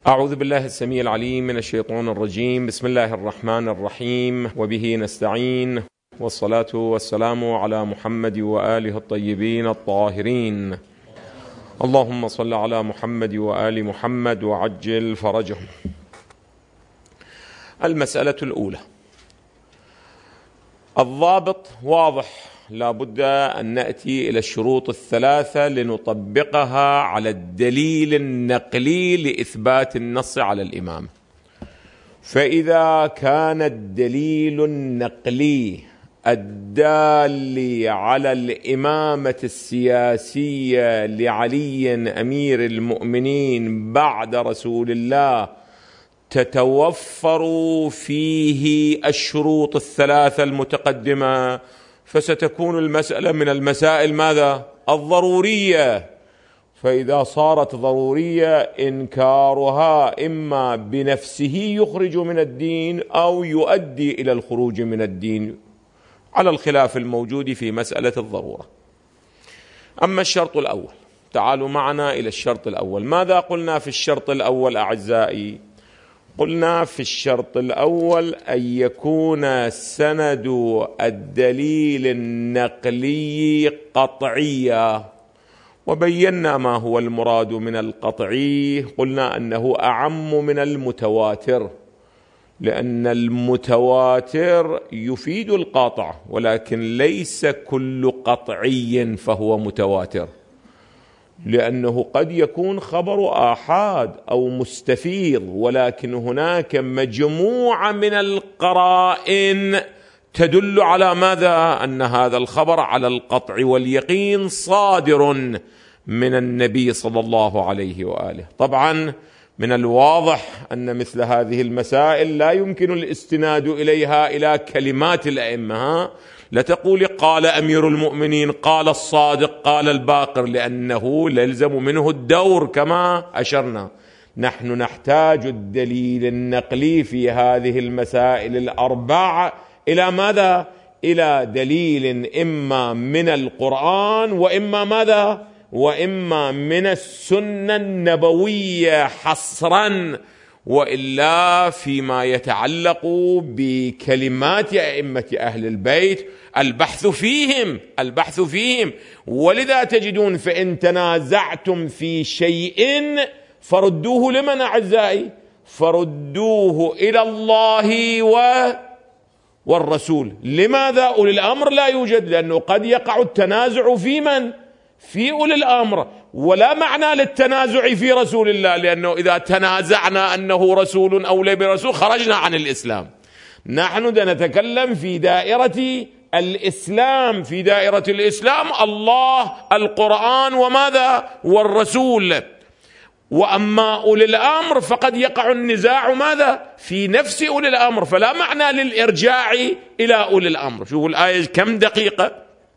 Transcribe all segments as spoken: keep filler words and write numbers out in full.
أعوذ بالله السميع العليم من الشيطان الرجيم. بسم الله الرحمن الرحيم، وبه نستعين، والصلاة والسلام على محمد وآله الطيبين الطاهرين. اللهم صل على محمد وآل محمد وعجل فرجهم. المسألة الأولى، الضابط واضح، لا بد أن نأتي إلى الشروط الثلاثة لنطبقها على الدليل النقلي لإثبات النص على الإمامة. فإذا كان الدليل النقلي الدال على الإمامة السياسية لعلي أمير المؤمنين بعد رسول الله تتوفر فيه الشروط الثلاثة المتقدمة، فستكون المسألة من المسائل ماذا؟ الضرورية. فإذا صارت ضرورية إنكارها إما بنفسه يخرج من الدين أو يؤدي إلى الخروج من الدين، على الخلاف الموجود في مسألة الضرورة. أما الشرط الأول، تعالوا معنا إلى الشرط الأول. ماذا قلنا في الشرط الأول أعزائي؟ قلنا في الشرط الأول أن يكون سند الدليل النقلي قطعيا، وبينا ما هو المراد من القطعي. قلنا أنه أعم من المتواتر، لأن المتواتر يفيد القاطع، ولكن ليس كل قطعي فهو متواتر، لأنه قد يكون خبر آحاد أو مستفيض، ولكن هناك مجموعة من القرائن تدل على ماذا؟ أن هذا الخبر على القطع واليقين صادر من النبي صلى الله عليه وآله. طبعا من الواضح أن مثل هذه المسائل لا يمكن الاستناد إليها إلى كلمات الأئمة، لا تقول قال أمير المؤمنين، قال الصادق، قال الباقر، لأنه يلزم منه الدور كما أشرنا. نحن نحتاج الدليل النقلي في هذه المسائل الأربع إلى ماذا؟ إلى دليل إما من القرآن، وإما ماذا؟ وإما من السنة النبوية حصرا، وإلا فيما يتعلق بكلمات أئمة أهل البيت البحث فيهم البحث فيهم ولذا تجدون فإن تنازعتم في شيء فردوه لمن أعزائي؟ فردوه إلى الله و والرسول. لماذا أولي الأمر لا يوجد؟ لأنه قد يقع التنازع في من؟ في أولي الأمر، ولا معنى للتنازع في رسول الله، لأنه إذا تنازعنا أنه رسول أو ليس برسول خرجنا عن الإسلام. نحن نتكلم في دائرة الإسلام، في دائرة الإسلام الله، القرآن، وماذا؟ والرسول. وأما أولي الأمر فقد يقع النزاع ماذا؟ في نفس أولي الأمر، فلا معنى للإرجاع إلى أولي الأمر. شوفوا الآية كم دقيقة،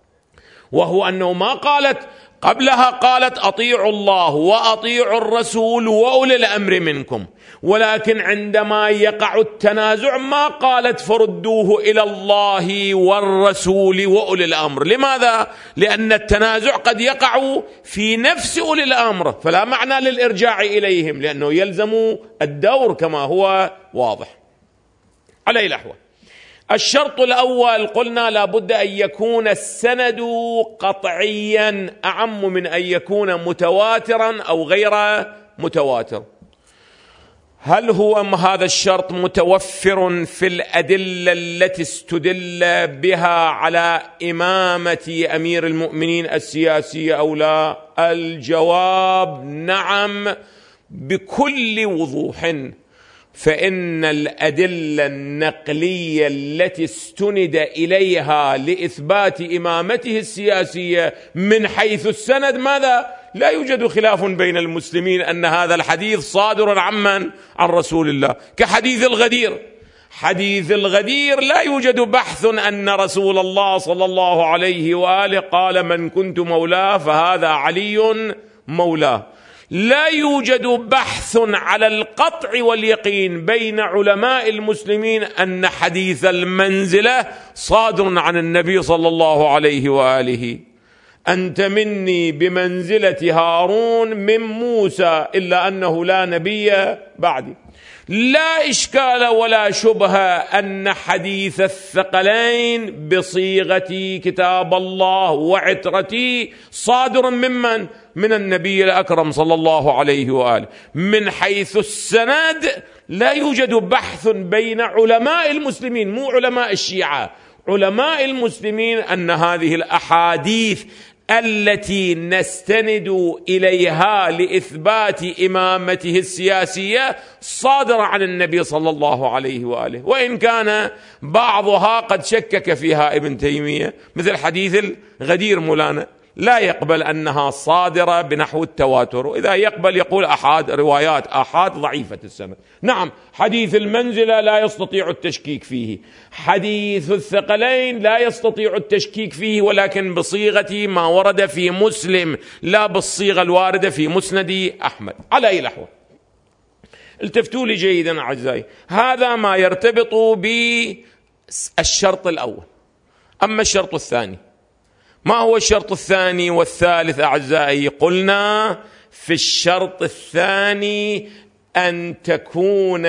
وهو أنه ما قالت قبلها، قالت أطيعوا الله وأطيعوا الرسول وأولي الأمر منكم، ولكن عندما يقع التنازع ما قالت فردوه إلى الله والرسول وأولي الأمر. لماذا؟ لأن التنازع قد يقع في نفس أولي الأمر، فلا معنى للإرجاع إليهم، لأنه يلزم الدور كما هو واضح. على أي الأحوال، الشرط الأول قلنا لا بد أن يكون السند قطعيا أعم من أن يكون متواترا أو غير متواتر. هل هو هذا الشرط متوفر في الأدلة التي استدل بها على إمامة أمير المؤمنين السياسية أو لا؟ الجواب نعم بكل وضوح. فإن الأدلة النقلية التي استند إليها لإثبات إمامته السياسية من حيث السند ماذا؟ لا يوجد خلاف بين المسلمين أن هذا الحديث صادر عمن؟ عن رسول الله. كحديث الغدير، حديث الغدير لا يوجد بحث أن رسول الله صلى الله عليه وآله قال من كنت مولاه فهذا علي مولاه. لا يوجد بحث على القطع واليقين بين علماء المسلمين أن حديث المنزلة صادر عن النبي صلى الله عليه وآله. أنت مني بمنزلة هارون من موسى إلا أنه لا نبي بعدي. لا إشكال ولا شبهة أن حديث الثقلين بصيغة كتاب الله وعترتي صادر ممن؟ من النبي الأكرم صلى الله عليه وآله. من حيث السند لا يوجد بحث بين علماء المسلمين، مو علماء الشيعة، علماء المسلمين، أن هذه الأحاديث التي نستند إليها لإثبات إمامته السياسية صادرة عن النبي صلى الله عليه وآله، وإن كان بعضها قد شكك فيها ابن تيمية، مثل حديث الغدير مولانا لا يقبل أنها صادرة بنحو التواتر، وإذا يقبل يقول أحاد، روايات أحاد ضعيفة السند. نعم، حديث المنزلة لا يستطيع التشكيك فيه، حديث الثقلين لا يستطيع التشكيك فيه، ولكن بصيغة ما ورد في مسلم لا بالصيغة الواردة في مسند أحمد. على أي الأحوال، التفتوا لي جيدا أعزائي، هذا ما يرتبط بالشرط الأول. أما الشرط الثاني، ما هو الشرط الثاني والثالث أعزائي؟ قلنا في الشرط الثاني أن تكون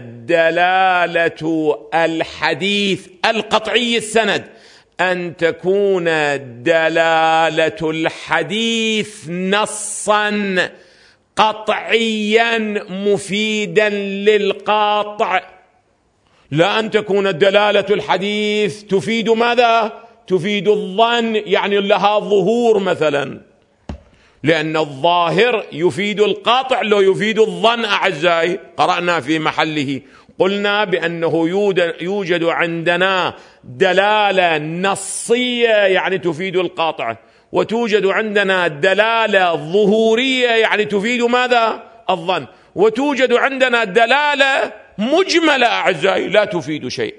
دلالة الحديث القطعي السند، أن تكون دلالة الحديث نصا قطعيا مفيدا للقاطع، لا أن تكون دلالة الحديث تفيد ماذا؟ تفيد الظن، يعني لها ظهور مثلا، لأن الظاهر يفيد القاطع لو يفيد الظن. أعزائي، قرأنا في محله، قلنا بأنه يوجد عندنا دلالة نصية يعني تفيد القاطع، وتوجد عندنا دلالة ظهورية يعني تفيد ماذا؟ الظن، وتوجد عندنا دلالة مجملة أعزائي لا تفيد شيء.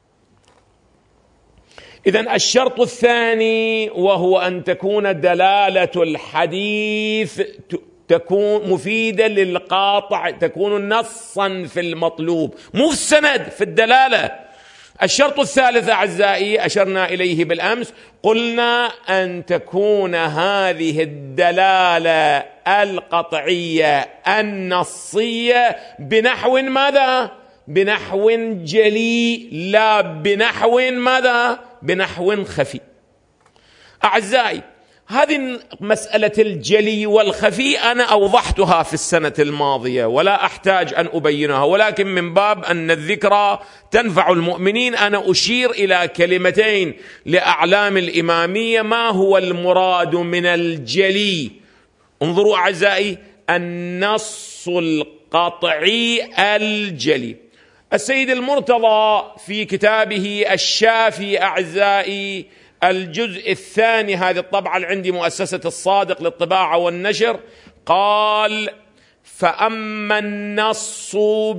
إذن الشرط الثاني وهو أن تكون دلالة الحديث تكون مفيدة للقاطع، تكون نصا في المطلوب، مو في السند، في الدلالة. الشرط الثالث أعزائي أشرنا إليه بالأمس، قلنا أن تكون هذه الدلالة القطعية النصية بنحو ماذا؟ بنحو جلي، لا بنحو ماذا؟ بنحو خفي. أعزائي، هذه مسألة الجلي والخفي أنا أوضحتها في السنة الماضية ولا أحتاج أن أبينها، ولكن من باب أن الذكرى تنفع المؤمنين أنا أشير إلى كلمتين لأعلام الإمامية ما هو المراد من الجلي. انظروا أعزائي، النص القطعي الجلي. السيد المرتضى في كتابه الشافي أعزائي الجزء الثاني، هذه الطبعة اللي عندي مؤسسة الصادق للطباعة والنشر، قال: فأما النص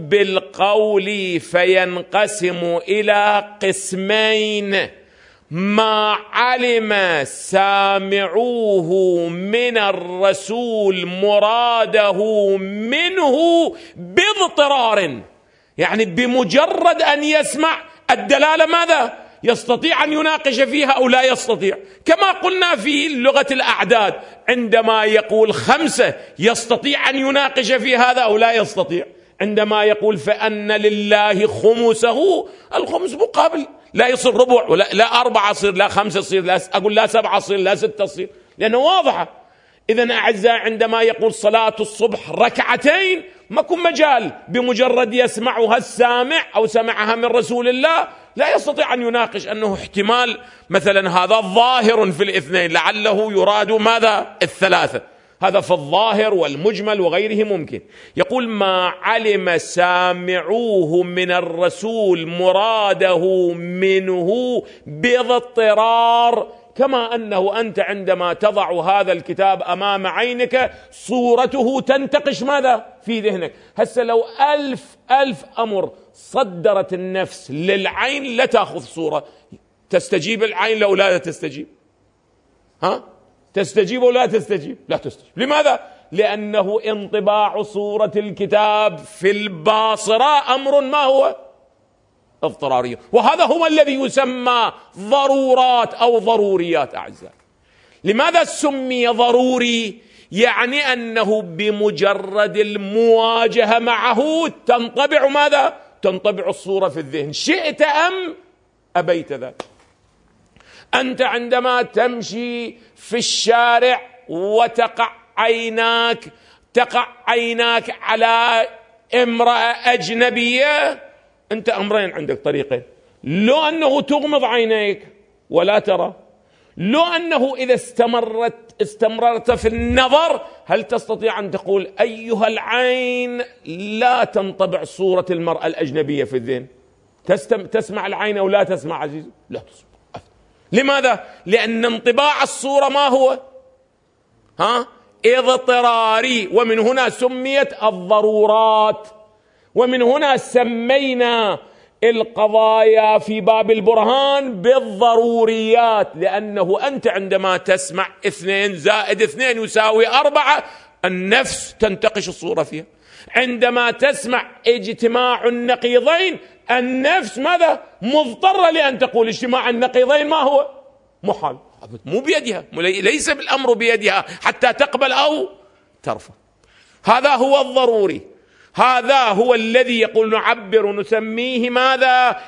بالقول فينقسم إلى قسمين: ما علم سامعوه من الرسول مراده منه باضطرار، يعني بمجرد أن يسمع الدلالة ماذا؟ يستطيع أن يناقش فيها أو لا يستطيع. كما قلنا في لغة الأعداد، عندما يقول خمسة يستطيع أن يناقش في هذا أو لا يستطيع. عندما يقول فأن لله خمسه، الخمس مقابل لا يصير ربع، ولا لا أربعة صير، لا خمسة صير، لا أقول لا سبعة صير، لا ستة صير، لأنه واضحة. إذن أعزائي، عندما يقول صلاة الصبح ركعتين ما كن مجال، بمجرد يسمعها السامع أو سمعها من رسول الله لا يستطيع أن يناقش أنه احتمال مثلا هذا ظاهر في الاثنين، لعله يراد ماذا؟ الثلاثة. هذا في الظاهر والمجمل وغيره ممكن. يقول: ما علم سامعوه من الرسول مراده منه باضطرار، كما أنه أنت عندما تضع هذا الكتاب أمام عينك صورته تنتقش ماذا؟ في ذهنك. هسه لو ألف ألف أمر صدرت النفس للعين لا تأخذ صورة، تستجيب العين لو لا تستجيب؟ ها؟ تستجيب ولا تستجيب؟ لا تستجيب. لماذا؟ لأنه انطباع صورة الكتاب في الباصرة أمر ما هو؟ اضطراري، وهذا هو الذي يسمى ضرورات أو ضروريات أعزائي. لماذا سمي ضروري؟ يعني أنه بمجرد المواجهة معه تنطبع ماذا؟ تنطبع الصورة في الذهن، شئت أم أبيت ذلك. أنت عندما تمشي في الشارع وتقع عيناك تقع عيناك على امرأة أجنبية، أنت أمرين عندك طريقين: لو أنه تغمض عينيك ولا ترى، لو أنه إذا استمرت استمررت في النظر هل تستطيع أن تقول أيها العين لا تنطبع صورة المرأة الأجنبية في الذهن؟ تسمع العين أو لا تسمع عزيز؟ لا تسمع. لماذا؟ لأن انطباع الصورة ما هو؟ ها؟ اضطراري، ومن هنا سميت الضرورات، ومن هنا سمينا القضايا في باب البرهان بالضروريات، لأنه أنت عندما تسمع اثنين زائد اثنين يساوي أربعة النفس تنتقش الصورة فيها. عندما تسمع اجتماع النقيضين النفس ماذا؟ مضطرة لأن تقول اجتماع النقيضين ما هو؟ محال، مو بيدها، ليس بالأمر بيدها حتى تقبل أو ترفض. هذا هو الضروري، هذا هو الذي يقول نعبر نسميه ماذا؟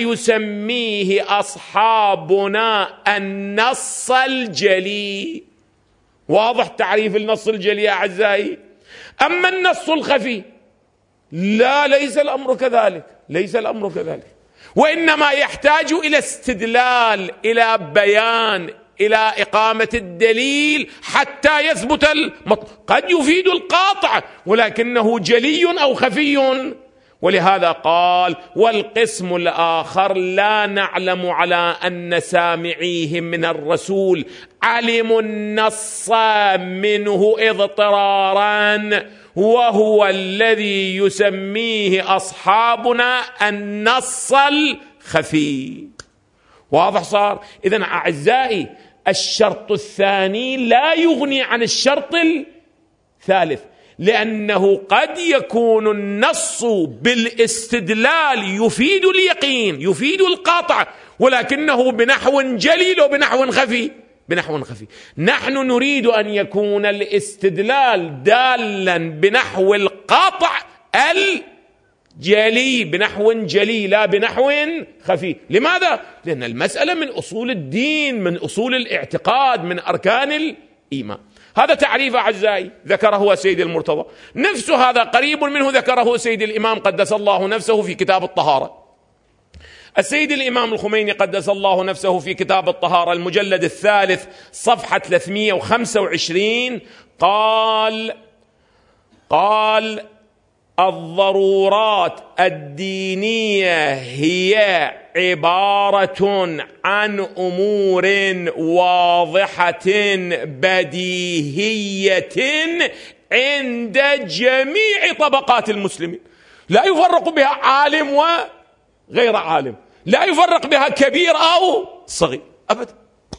ويسميه أصحابنا النص الجلي. واضح تعريف النص الجلي يا أعزائي؟ أما النص الخفي لا، ليس الأمر كذلك، ليس الأمر كذلك، وإنما يحتاج إلى استدلال، إلى بيان، إلى إقامة الدليل حتى يثبت المطلب. قد يفيد القاطع ولكنه جلي أو خفي، ولهذا قال: والقسم الآخر لا نعلم على أن سامعيهم من الرسول علموا النص منه اضطرارا، وهو الذي يسميه أصحابنا النص الخفي. واضح صار؟ إذن أعزائي الشرط الثاني لا يغني عن الشرط الثالث، لأنه قد يكون النص بالاستدلال يفيد اليقين، يفيد القاطع، ولكنه بنحو جلي وبنحو خفي. بنحو خفي نحن نريد أن يكون الاستدلال دالا بنحو القاطع الجلي، بنحو جلي لا بنحو خفي. لماذا؟ لأن المسألة من أصول الدين، من أصول الاعتقاد، من أركان الإيمان. هذا تعريف أعزائي ذكره سيد المرتضى، نفس هذا قريب منه ذكره سيد الإمام قدس الله نفسه في كتاب الطهارة. السيد الإمام الخميني قدس الله نفسه في كتاب الطهارة المجلد الثالث صفحة ثلاثمئة وخمسة وعشرين قال قال الضرورات الدينية هي عبارة عن أمور واضحة بديهية عند جميع طبقات المسلمين، لا يفرق بها عالم وغير عالم، لا يفرق بها كبير أو صغير أبدا.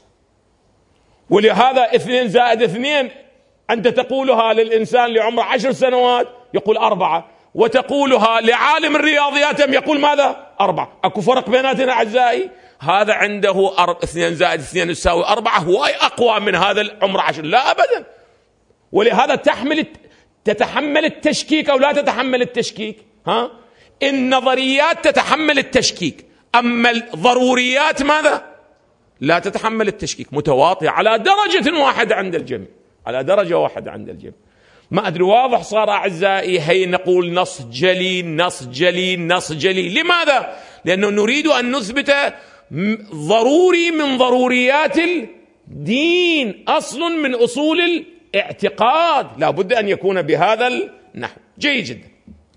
ولهذا اثنين زائد اثنين أنت تقولها للإنسان لعمر عشر سنوات يقول أربعة، وتقولها لعالم الرياضيات يقول ماذا؟ أربعة. أكو فرق بيناتنا أعزائي؟ هذا عنده أرب... اثنين زائد اثنين يساوي أربعة، هو أقوى من هذا العمر عشر؟ لا أبدا. ولهذا تحمل تتحمل التشكيك أو لا تتحمل التشكيك؟ ها؟ النظريات تتحمل التشكيك، أما الضروريات ماذا؟ لا تتحمل التشكيك، متواطئة على درجة واحدة عند الجميع، على درجة واحدة عند الجميع. ما أدري واضح صار أعزائي؟ هي نقول نص جلي نص جلي نص جلي. لماذا؟ لأنه نريد أن نثبت ضروري من ضروريات الدين، أصل من أصول الاعتقاد، لا بد أن يكون بهذا النحو. جيد جدا.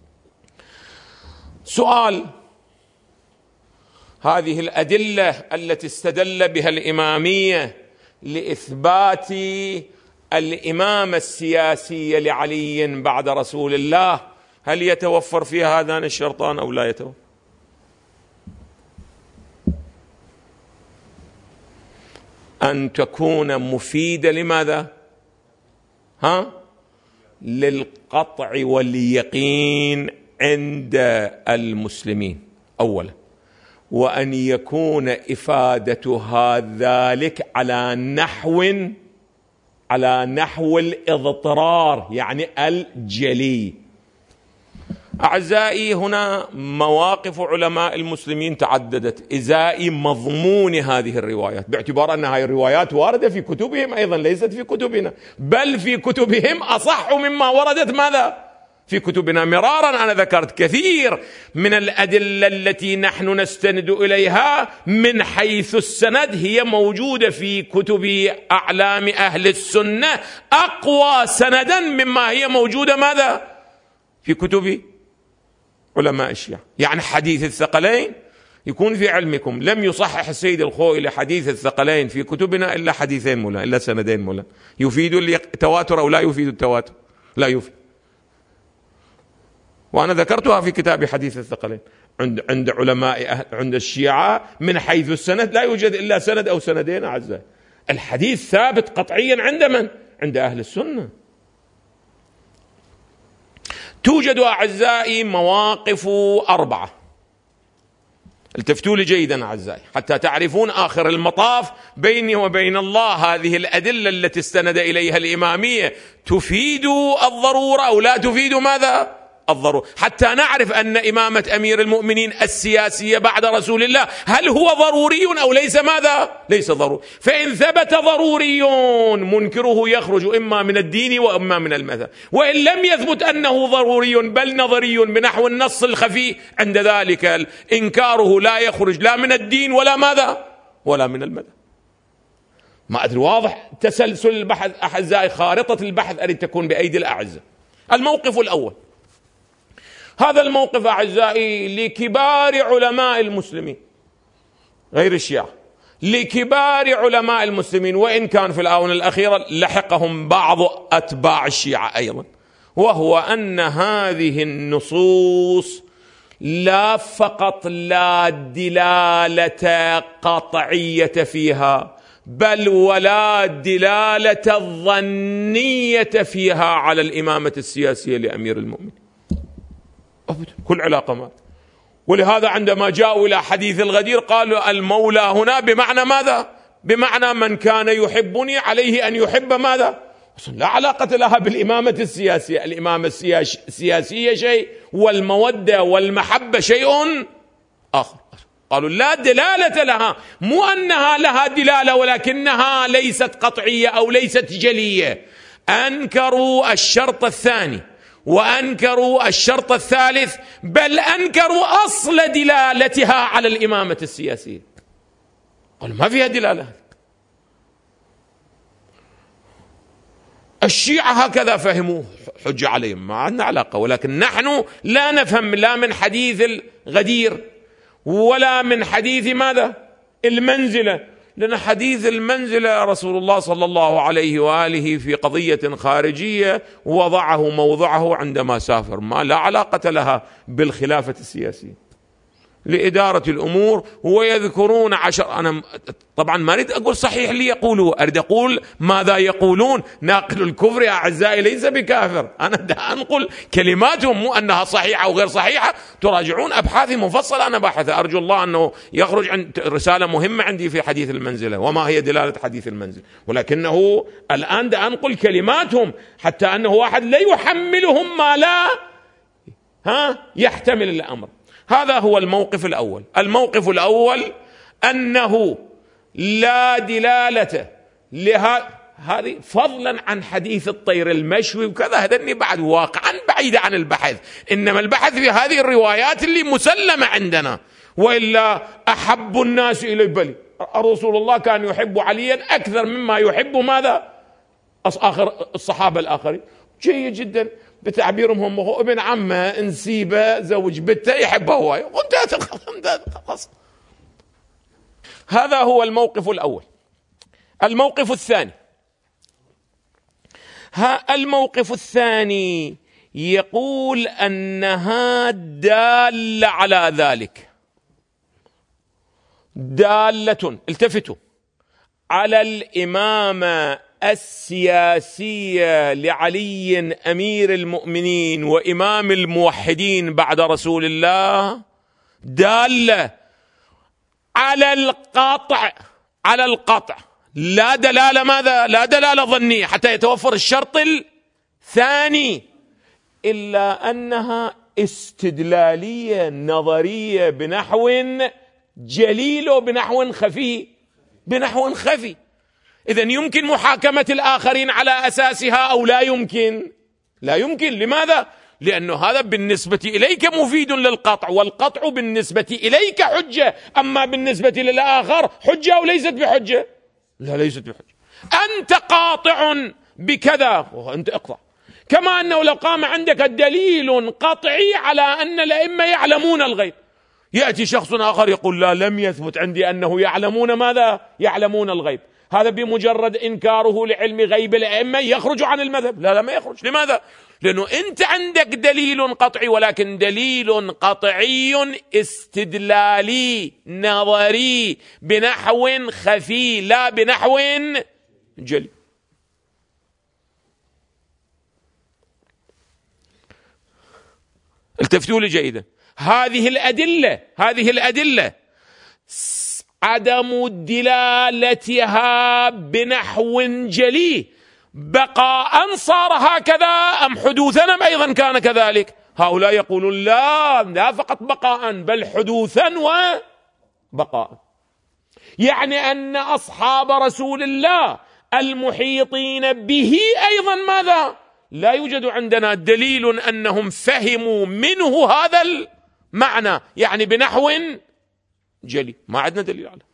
سؤال: هذه الأدلة التي استدل بها الإمامية لإثبات الإمامة السياسية لعلي بعد رسول الله، هل يتوفر فيها هذان الشرطان أو لا يتوفر؟ أن تكون مفيدة لماذا؟ ها؟ للقطع واليقين عند المسلمين أولا، وأن يكون إفادتها ذلك على نحو على نحو الاضطرار، يعني الجلي. أعزائي، هنا مواقف علماء المسلمين تعددت إزاء مضمون هذه الروايات، باعتبار أن هذه الروايات واردة في كتبهم أيضا، ليست في كتبنا، بل في كتبهم أصح مما وردت ماذا؟ في كتبنا. مرارا أنا ذكرت كثير من الأدلة التي نحن نستند إليها من حيث السند هي موجودة في كتب أعلام أهل السنة أقوى سندا مما هي موجودة ماذا؟ في كتب علماء الشيعة. يعني حديث الثقلين يكون في علمكم لم يصحح السيد الخوئي حديث الثقلين في كتبنا إلا حديثين مولا، إلا سندين مولا. يفيد التواتر أو لا يفيد التواتر؟ لا يفيد. وأنا ذكرتها في كتاب حديث الثقلين. عند عند علماء أهل عند الشيعة من حيث السند لا يوجد إلا سند أو سندين أعزائي. الحديث ثابت قطعيا عند من؟ عند أهل السنة. توجد أعزائي مواقف أربعة، التفتوا لي جيدا أعزائي حتى تعرفون آخر المطاف بيني وبين الله هذه الأدلة التي استند إليها الإمامية تفيد الضرورة أو لا تفيد ماذا؟ الضرورة، حتى نعرف أن إمامة أمير المؤمنين السياسية بعد رسول الله هل هو ضروري أو ليس ماذا؟ ليس ضروري. فإن ثبت ضروري منكره يخرج إما من الدين وإما من المذهب، وإن لم يثبت أنه ضروري بل نظري بنحو النص الخفي عند ذلك إنكاره لا يخرج لا من الدين ولا ماذا؟ ولا من المذهب. ما أدري واضح تسلسل البحث أعزائي؟ خارطة البحث أن تكون بأيدي الأعزة. الموقف الأول، هذا الموقف أعزائي لكبار علماء المسلمين غير الشيعة، لكبار علماء المسلمين، وإن كان في الآونة الأخيرة لحقهم بعض أتباع الشيعة أيضا، وهو أن هذه النصوص لا فقط لا دلالة قطعية فيها بل ولا دلالة ظنية فيها على الإمامة السياسية لأمير المؤمنين، كل علاقة ما. ولهذا عندما جاءوا إلى حديث الغدير قالوا المولى هنا بمعنى ماذا؟ بمعنى من كان يحبني عليه أن يحب ماذا؟ لا علاقة لها بالإمامة السياسية. الإمامة السياسية شيء والمودة والمحبة شيء آخر. قالوا لا دلالة لها، مو أنها لها دلالة ولكنها ليست قطعية أو ليست جلية. أنكروا الشرط الثاني وأنكروا الشرط الثالث، بل أنكروا أصل دلالتها على الإمامة السياسية. قالوا ما فيها دلالة. الشيعة هكذا فهموا، حج عليهم، ما عندنا علاقة. ولكن نحن لا نفهم لا من حديث الغدير ولا من حديث ماذا؟ المنزلة، لأن حديث المنزلة رسول الله صلى الله عليه وآله في قضية خارجية وضعه موضعه عندما سافر، ما لا علاقة لها بالخلافة السياسية لإدارة الأمور. ويذكرون عشر، أنا طبعا ما أريد أقول صحيح لي يقولوا، أريد أقول ماذا يقولون. ناقل الكفر يا أعزائي ليس بكافر، أنا أنقل كلماتهم، مو أنها صحيحة أو غير صحيحة. تراجعون أبحاثي مفصلة أنا باحثة، أرجو الله أنه يخرج عن رسالة مهمة عندي في حديث المنزلة وما هي دلالة حديث المنزل، ولكنه الآن دا أنقل كلماتهم حتى أنه واحد لا يحملهم ما لا ها يحتمل الأمر. هذا هو الموقف الأول. الموقف الأول أنه لا دلالة لها هذه، فضلا عن حديث الطير المشوي وكذا، هذني بعد واقعا بعيدة عن البحث، إنما البحث في هذه الروايات اللي مسلمة عندنا. وإلا أحب الناس إلي بلي، رسول الله كان يحب عليا أكثر مما يحب ماذا؟ آخر الصحابة الآخرين. جيد جدا، بتعبيرهم هم هو ابن عمه نسيبه زوج بنته يحبه هواي وانتهت خلاص. هذا هو الموقف الأول. الموقف الثاني، ها الموقف الثاني يقول أنها دالة على ذلك، دالة، التفتوا، على الإمامة السياسية لعلي أمير المؤمنين وإمام الموحدين بعد رسول الله، دالة على القطع، على القطع لا دلالة ماذا؟ لا دلالة ظنية حتى يتوفر الشرط الثاني، إلا أنها استدلالية نظرية بنحو جليل وبنحو خفي، بنحو خفي. إذن يمكن محاكمة الآخرين على أساسها أو لا يمكن؟ لا يمكن. لماذا؟ لأنه هذا بالنسبة إليك مفيد للقطع، والقطع بالنسبة إليك حجة، أما بالنسبة للآخر حجة أو ليست بحجة؟ لا، ليست بحجة. أنت قاطع بكذا وأنت اقطع، كما أنه لو قام عندك دليل قطعي على أن الأئمة يعلمون الغيب، يأتي شخص آخر يقول لا، لم يثبت عندي أنه يعلمون ماذا؟ يعلمون الغيب. هذا بمجرد إنكاره لعلم غيب الأئمة يخرج عن المذهب؟ لا لا، ما يخرج. لماذا؟ لأنه أنت عندك دليل قطعي، ولكن دليل قطعي استدلالي نظري بنحو خفي لا بنحو جلي. التفتوا لي جيدا، هذه الأدلة هذه الأدلة عدم دلالتها بنحو جلي بقاء صار هكذا أم حدوثا أيضا كان كذلك؟ هؤلاء يقولون لا، لا فقط بقاء بل حدوثا وبقاء. يعني أن أصحاب رسول الله المحيطين به أيضا ماذا؟ لا يوجد عندنا دليل أنهم فهموا منه هذا المعنى، يعني بنحو جلي، ما عندنا دليل عليه.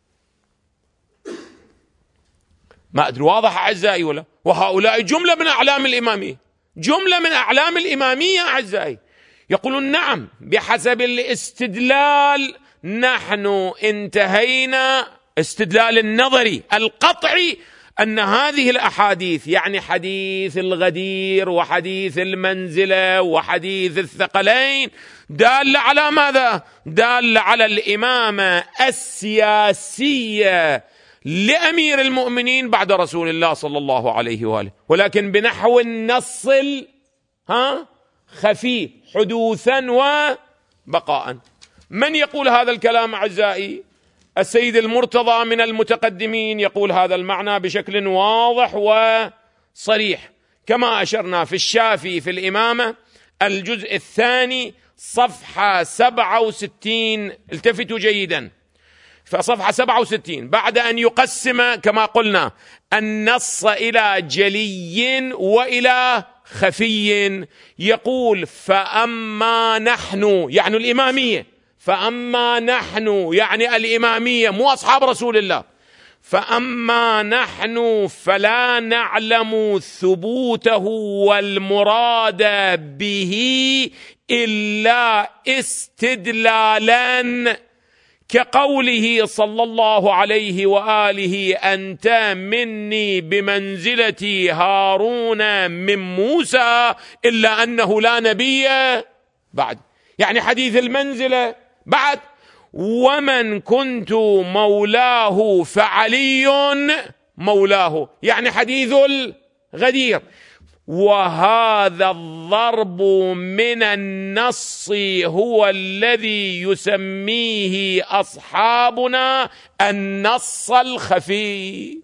ما أدري واضح أعزائي ولا؟ وهؤلاء جملة من أعلام الإمامية، جملة من أعلام الإمامية أعزائي، يقولون نعم بحسب الاستدلال نحن انتهينا، استدلال النظري القطعي، أن هذه الأحاديث يعني حديث الغدير وحديث المنزلة وحديث الثقلين دال على ماذا؟ دال على الإمامة السياسية لأمير المؤمنين بعد رسول الله صلى الله عليه وآله، ولكن بنحو النص ها خفي حدوثا وبقاء. من يقول هذا الكلام أعزائي؟ السيد المرتضى من المتقدمين يقول هذا المعنى بشكل واضح وصريح، كما أشرنا في الشافي في الإمامة الجزء الثاني صفحة سبعة وستين. التفتوا جيدا، فصفحة سبعة وستين بعد أن يقسم كما قلنا النص إلى جلي وإلى خفي، يقول فأما نحن يعني الإمامية، فأما نحن يعني الإمامية مو أصحاب رسول الله، فأما نحن فلا نعلم ثبوته والمراد به إلا استدلالا كقوله صلى الله عليه وآله أنت مني بمنزلة هارون من موسى إلا أنه لا نبي بعد، يعني حديث المنزلة بعد، ومن كنت مولاه فعلي مولاه، يعني حديث الغدير. وهذا الضرب من النص هو الذي يسميه أصحابنا النص الخفي.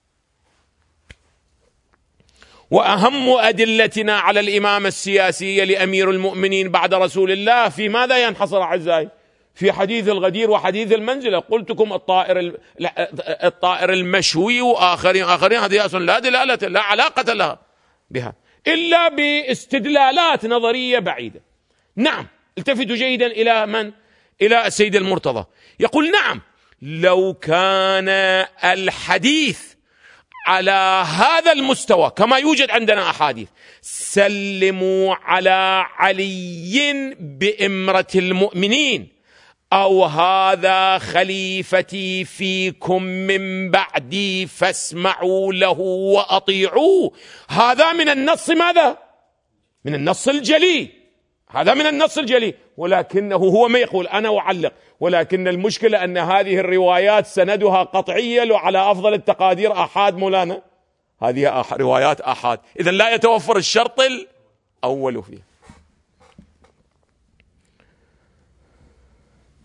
وأهم أدلتنا على الإمامة السياسية لأمير المؤمنين بعد رسول الله في ماذا ينحصر أعزائي؟ في حديث الغدير وحديث المنزلة. قلتكم الطائر الطائر المشوي وآخرين آخرين هذه أصلا لا دلالة لا علاقة لها بها إلا باستدلالات نظرية بعيدة. نعم، التفتوا جيدا إلى من؟ إلى السيد المرتضى، يقول نعم لو كان الحديث على هذا المستوى كما يوجد عندنا أحاديث سلموا على علي بإمرة المؤمنين أو هذا خليفتي فيكم من بعدي فاسمعوا له وأطيعوه، هذا من النص ماذا؟ من النص الجلي، هذا من النص الجلي. ولكنه هو ما يقول أنا أعلق، ولكن المشكلة أن هذه الروايات سندها قطعية وعلى أفضل التقادير أحاد مولانا، هذه أح روايات أحاد، إذن لا يتوفر الشرط الأول فيه.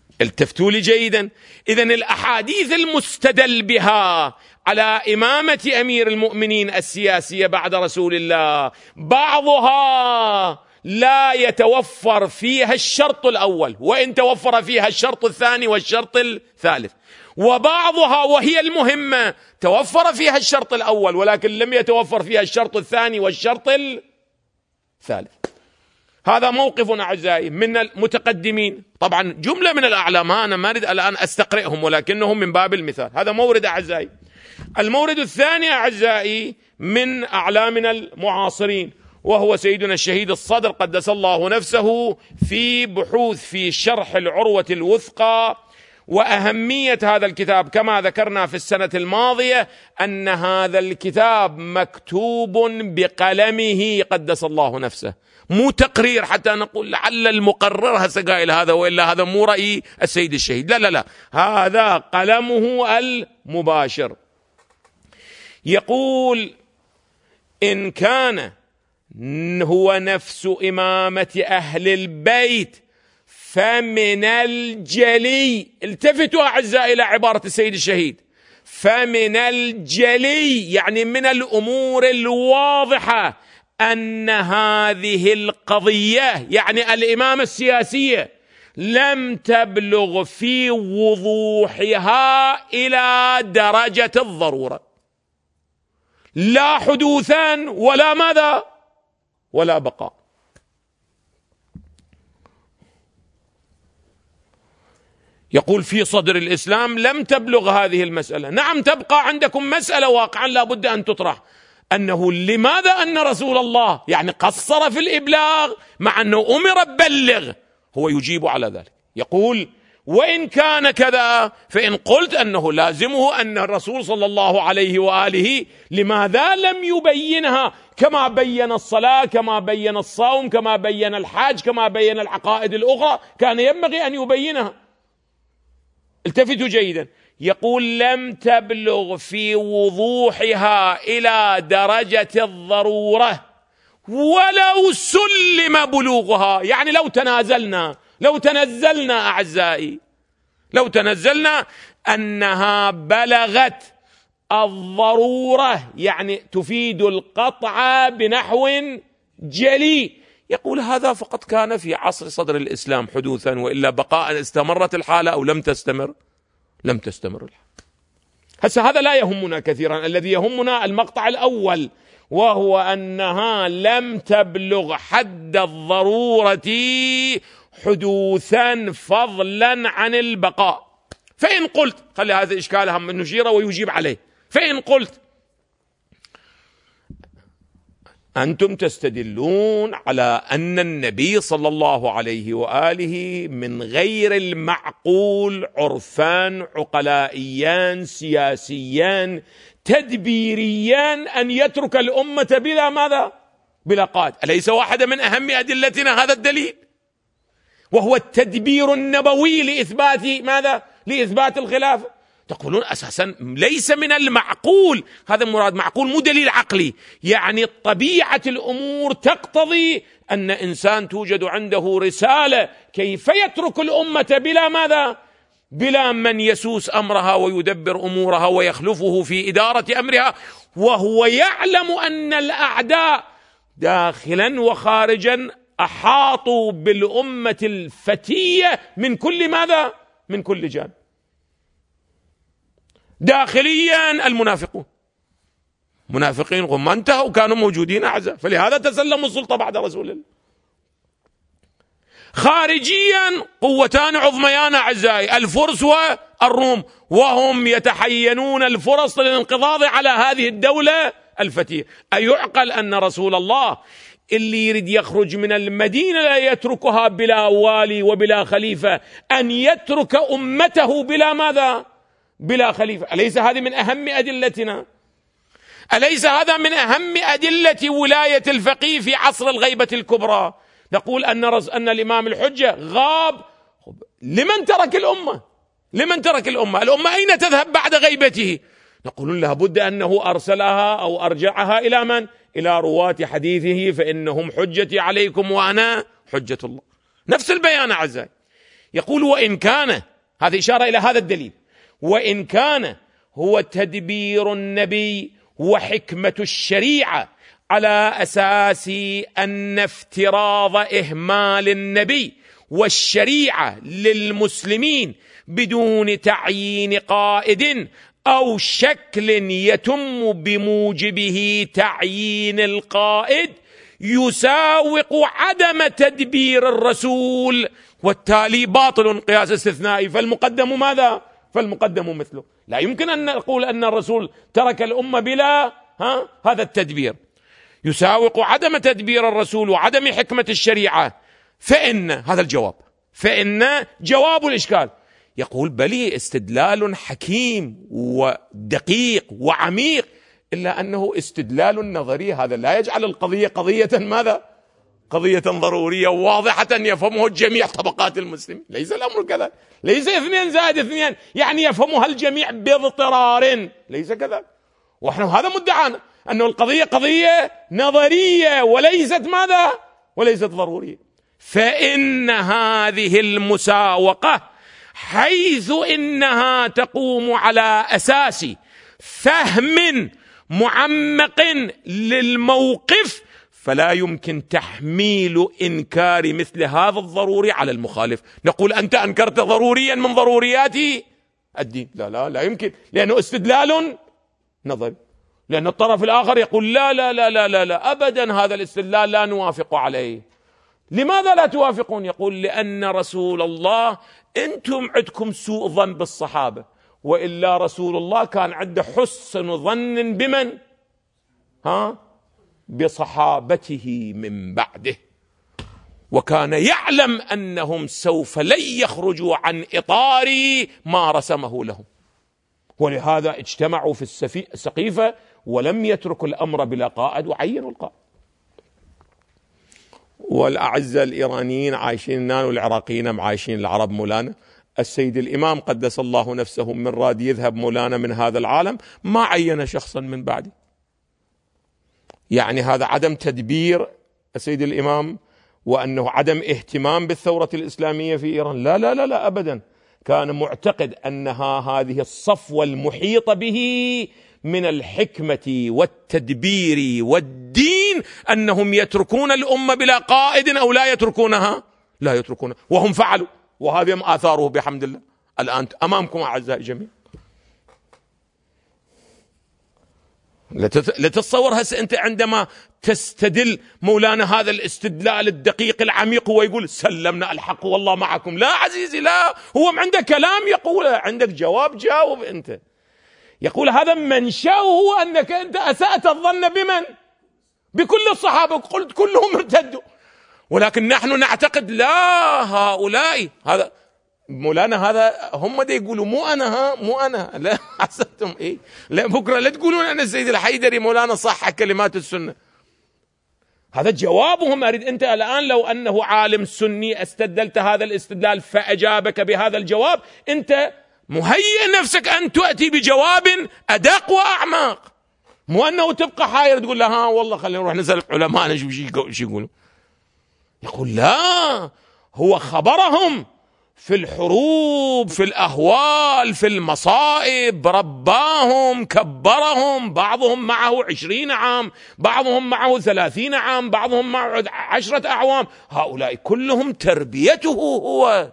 التفتوا لي جيدا. إذن الأحاديث المستدل بها على إمامة أمير المؤمنين السياسية بعد رسول الله بعضها لا يتوفر فيها الشرط الأول، وإن توفر فيها الشرط الثاني والشرط الثالث، وبعضها وهي المهمة توفر فيها الشرط الأول ولكن لم يتوفر فيها الشرط الثاني والشرط الثالث. هذا موقف أعزائي من المتقدمين. طبعا جملة من الأعلام أنا ما أريد الآن أستقرئهم ولكنهم من باب المثال. هذا مورد أعزائي. المورد الثاني أعزائي من أعلامنا المعاصرين، وهو سيدنا الشهيد الصدر قدس الله نفسه في بحوث في شرح العروة الوثقى. وأهمية هذا الكتاب كما ذكرنا في السنة الماضية أن هذا الكتاب مكتوب بقلمه قدس الله نفسه، مو تقرير حتى نقول لعل المقرر هسه قائل هذا وإلا هذا مو رأي السيد الشهيد، لا لا لا، هذا قلمه المباشر. يقول: إن كان هو نفس إمامة أهل البيت فمن الجلي، التفتوا أعزائي إلى عبارة السيد الشهيد، فمن الجلي يعني من الأمور الواضحة أن هذه القضية يعني الإمامة السياسية لم تبلغ في وضوحها إلى درجة الضرورة، لا حدوثا ولا ماذا ولا بقاء. يقول في صدر الإسلام لم تبلغ هذه المسألة. نعم، تبقى عندكم مسألة واقعا لا بد أن تطرح، أنه لماذا أن رسول الله يعني قصر في الإبلاغ مع أنه أمر ببلغ؟ هو يجيب على ذلك، يقول: وإن كان كذا فإن قلت أنه لازمه أن الرسول صلى الله عليه وآله لماذا لم يبينها كما بين الصلاة، كما بين الصوم، كما بين الحج، كما بين العقائد الأخرى، كان ينبغي أن يبينها. التفتوا جيدا، يقول: لم تبلغ في وضوحها إلى درجة الضرورة ولو سلم بلوغها، يعني لو تنازلنا لو تنزلنا أعزائي لو تنزلنا أنها بلغت الضرورة يعني تفيد القطع بنحو جلي. يقول هذا فقط كان في عصر صدر الإسلام حدوثا، وإلا بقاء استمرت الحالة أو لم تستمر لم تستمر الحالة. هسه هذا لا يهمنا كثيرا، الذي يهمنا المقطع الأول، وهو أنها لم تبلغ حد الضرورة حدوثا فضلا عن البقاء. فإن قلت، خلي هذا إشكال هم نشيره ويجيب عليه، فإن قلت أنتم تستدلون على أن النبي صلى الله عليه وآله من غير المعقول عرفان عقلائيا سياسيا تدبيريا أن يترك الأمة بلا ماذا؟ بلا قائد. أليس واحدة من أهم أدلتنا هذا الدليل، وهو التدبير النبوي لإثبات ماذا؟ لإثبات الخلافة. تقولون أساسا ليس من المعقول، هذا مراد معقول مو دليل عقلي، يعني طبيعة الأمور تقتضي أن إنسان توجد عنده رسالة، كيف يترك الأمة بلا ماذا؟ بلا من يسوس أمرها ويدبر أمورها ويخلفه في إدارة أمرها، وهو يعلم أن الأعداء داخلا وخارجا أحاطوا بالأمة الفتية من كل ماذا؟ من كل جانب. داخليا المنافقون، منافقين هم انتهوا وكانوا موجودين أعزاء، فلهذا تسلموا السلطة بعد رسول الله. خارجيا قوتان عظميان أعزائي، الفرس والروم، وهم يتحينون الفرص للانقضاض على هذه الدولة الفتية. أيعقل أن رسول الله اللي يريد يخرج من المدينة لا يتركها بلا والي وبلا خليفة، أن يترك أمته بلا ماذا؟ بلا خليفة؟ أليس هذه من أهم أدلتنا؟ أليس هذا من أهم أدلة ولاية الفقيه في عصر الغيبة الكبرى؟ نقول أن رز أن الإمام الحجة غاب، لمن ترك الأمة؟ لمن ترك الأمة؟ الأمة أين تذهب بعد غيبته؟ نقول لابد أنه أرسلها أو أرجعها إلى من؟ إلى رواة حديثه، فإنهم حجتي عليكم وأنا حجة الله. نفس البيان أعزائي. يقول وإن كان، هذه إشارة إلى هذا الدليل، وإن كان هو تدبير النبي وحكمة الشريعة على أساس أن افتراض إهمال النبي والشريعة للمسلمين بدون تعيين قائد أو شكل يتم بموجبه تعيين القائد يساوق عدم تدبير الرسول، والتالي باطل قياس استثنائي. فالمقدم ماذا؟ فالمقدم مثله. لا يمكن أن نقول أن الرسول ترك الأمة بلا ها هذا التدبير، يساوق عدم تدبير الرسول وعدم حكمة الشريعة. فإن هذا الجواب، فإن جواب الإشكال يقول بلي استدلال حكيم ودقيق وعميق، إلا أنه استدلال نظري، هذا لا يجعل القضية قضية ماذا؟ قضية ضرورية واضحة يفهمه جميع طبقات المسلمين. ليس الأمر كذا، ليس اثنين زائد اثنين يعني يفهمها الجميع باضطرار، ليس كذا. ونحن هذا مدعانا، أنه القضية قضية نظرية وليست ماذا؟ وليست ضرورية. فإن هذه المساوقة حيث إنها تقوم على أساس فهم معمق للموقف، فلا يمكن تحميل إنكار مثل هذا الضروري على المخالف. نقول أنت أنكرت ضروريا من ضروريات الدين، لا لا لا يمكن، لأنه استدلال نظري. لأن الطرف الآخر يقول لا لا لا لا لا, لا أبدا هذا الاستدلال لا نوافق عليه. لماذا لا توافقون؟ يقول لأن رسول الله، أنتم عندكم سوء ظن بالصحابة، وإلا رسول الله كان عنده حسن ظن بمن؟ ها؟ بصحابته من بعده، وكان يعلم أنهم سوف لن يخرجوا عن إطار ما رسمه لهم، ولهذا اجتمعوا في السقيفة ولم يتركوا الأمر بلا قائد وعينوا القائد. والأعزة الإيرانيين عايشين الآن والعراقيين معايشين العرب مولانا. السيد الإمام قدس الله نفسه من راد يذهب مولانا من هذا العالم ما عين شخصا من بعدي. يعني هذا عدم تدبير السيد الإمام، وأنه عدم اهتمام بالثورة الإسلامية في إيران، لا لا لا لا أبدا. كان معتقد أنها هذه الصفوة المحيطة به من الحكمة والتدبير والدين أنهم يتركون الأمة بلا قائد أو لا يتركونها، لا يتركونها، وهم فعلوا، وهذا آثاره بحمد الله الآن أمامكم أعزائي جميعا. لتتصور هسه أنت عندما تستدل مولانا هذا الاستدلال الدقيق العميق ويقول سلمنا الحق والله معكم، لا عزيزي لا، هو عنده كلام يقوله، عندك جواب جاوب أنت. يقول هذا منشأه هو أنك أنت أسأت الظن بمن؟ بكل الصحابة، قلت كلهم ارتدوا، ولكن نحن نعتقد لا، هؤلاء هذا مولانا هذا هم دي يقولوا مو أنا، ها مو أنا، لا حسبتم إيه؟ لا بكرة لا تقولون أنا السيد الحيدري مولانا صح كلمات السنة. هذا جوابهم. أريد أنت الآن لو أنه عالم سني استدلت هذا الاستدلال فأجابك بهذا الجواب، أنت مهيئ نفسك أن تأتي بجواب أدق وأعمق، مو أنه تبقى حاير تقول له ها والله خلينا نروح نسأل علماءنا شو شو يقولوا. يقول لا، هو خبرهم في الحروب، في الأهوال، في المصائب، رباهم كبرهم، بعضهم معه عشرين عام، بعضهم معه ثلاثين عام، بعضهم معه عشرة أعوام، هؤلاء كلهم تربيته هو.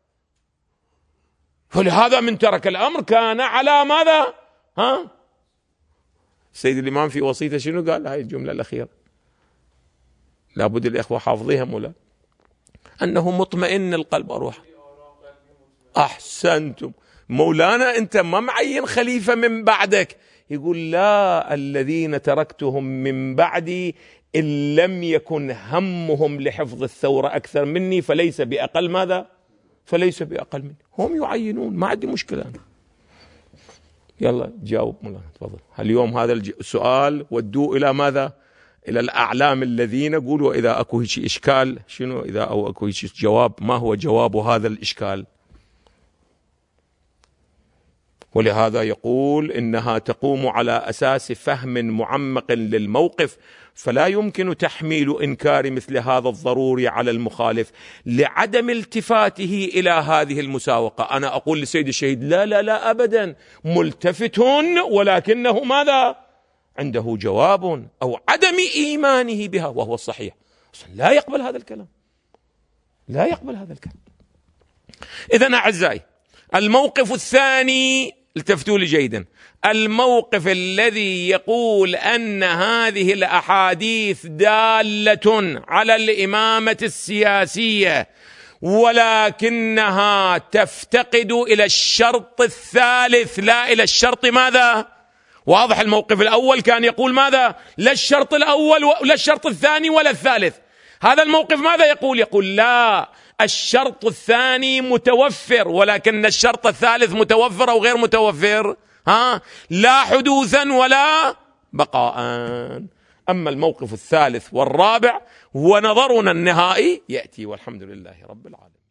فلهذا من ترك الأمر كان على ماذا؟ ها؟ سيد الإمام في وصيته شنو قال؟ هاي الجملة الأخيرة لابد الإخوة حافظيها مولا، أنه مطمئن القلب أروح. أحسنتم مولانا، أنت ما معين خليفة من بعدك. يقول لا، الذين تركتهم من بعدي إن لم يكن همهم لحفظ الثورة أكثر مني فليس بأقل ماذا؟ فليس بأقل مني. هم يعينون، ما عندي مشكلة أنا. يلا جاوب مولانا تفضل. اليوم هذا السؤال ودوه إلى ماذا؟ إلى الأعلام الذين قولوا إذا أكو هيك إشكال شنو، إذا أو أكو هيك جواب، ما هو جواب هذا الإشكال؟ ولهذا يقول إنها تقوم على أساس فهم معمق للموقف، فلا يمكن تحميل إنكار مثل هذا الضروري على المخالف لعدم التفاته إلى هذه المساوقة. أنا أقول لسيد الشهيد لا لا لا أبدا، ملتفت ولكنه ماذا؟ عنده جواب أو عدم إيمانه بها، وهو الصحيح. لا يقبل هذا الكلام، لا يقبل هذا الكلام. إذن أعزائي، الموقف الثاني، التفتوا لي جيدا، الموقف الذي يقول أن هذه الأحاديث دالة على الإمامة السياسية ولكنها تفتقد إلى الشرط الثالث لا إلى الشرط ماذا؟ واضح. الموقف الأول كان يقول ماذا؟ لا الشرط الأول ولا الشرط الثاني ولا الثالث. هذا الموقف ماذا يقول؟ يقول لا، الشرط الثاني متوفر ولكن الشرط الثالث متوفر أو غير متوفر، ها؟ لا حدوثا ولا بقاء. أما الموقف الثالث والرابع ونظرنا النهائي يأتي، والحمد لله رب العالمين.